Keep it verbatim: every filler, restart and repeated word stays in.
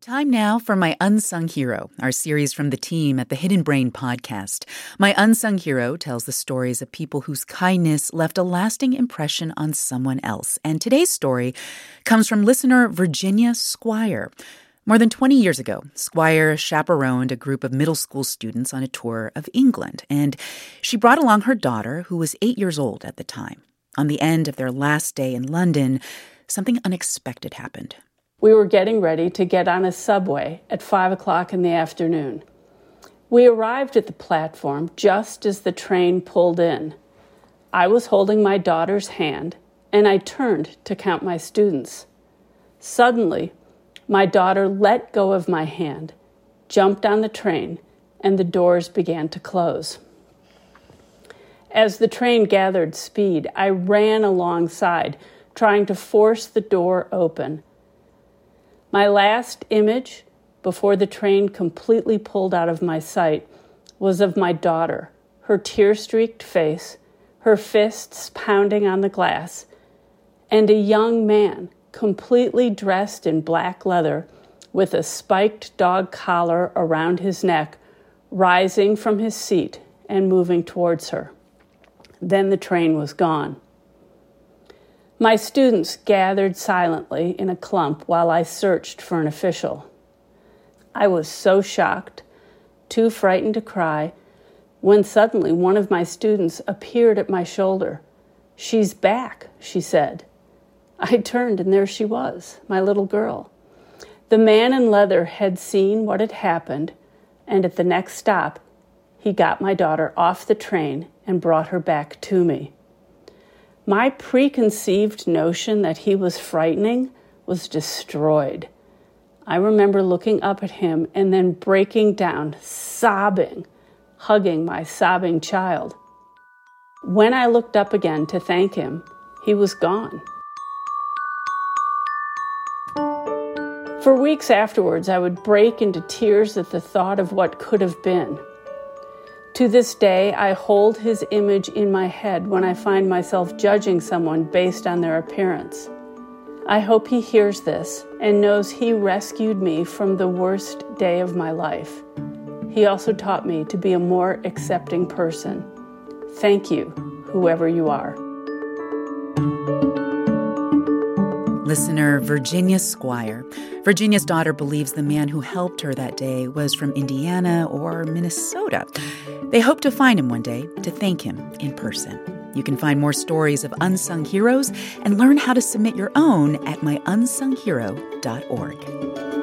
Time now for My Unsung Hero, our series from the team at the Hidden Brain podcast. My Unsung Hero tells the stories of people whose kindness left a lasting impression on someone else. And today's story comes from listener Virginia Squire. More than twenty years ago, Squire chaperoned a group of middle school students on a tour of England, and she brought along her daughter, who was eight years old at the time. On the end of their last day in London, something unexpected happened. We were getting ready to get on a subway at five o'clock in the afternoon. We arrived at the platform just as the train pulled in. I was holding my daughter's hand, and I turned to count my students. Suddenly, my daughter let go of my hand, jumped on the train, and the doors began to close. As the train gathered speed, I ran alongside, trying to force the door open. My last image, before the train completely pulled out of my sight, was of my daughter, her tear-streaked face, her fists pounding on the glass, and a young man completely dressed in black leather with a spiked dog collar around his neck, rising from his seat and moving towards her. Then the train was gone. My students gathered silently in a clump while I searched for an official. I was so shocked, too frightened to cry, when suddenly one of my students appeared at my shoulder. "She's back," she said. I turned, and there she was, my little girl. The man in leather had seen what had happened, and at the next stop, he got my daughter off the train and brought her back to me. My preconceived notion that he was frightening was destroyed. I remember looking up at him and then breaking down, sobbing, hugging my sobbing child. When I looked up again to thank him, he was gone. For weeks afterwards, I would break into tears at the thought of what could have been. To this day, I hold his image in my head when I find myself judging someone based on their appearance. I hope he hears this and knows he rescued me from the worst day of my life. He also taught me to be a more accepting person. Thank you, whoever you are. Listener Virginia Squire. Virginia's daughter believes the man who helped her that day was from Indiana or Minnesota. They hope to find him one day to thank him in person. You can find more stories of unsung heroes and learn how to submit your own at my unsung hero dot org.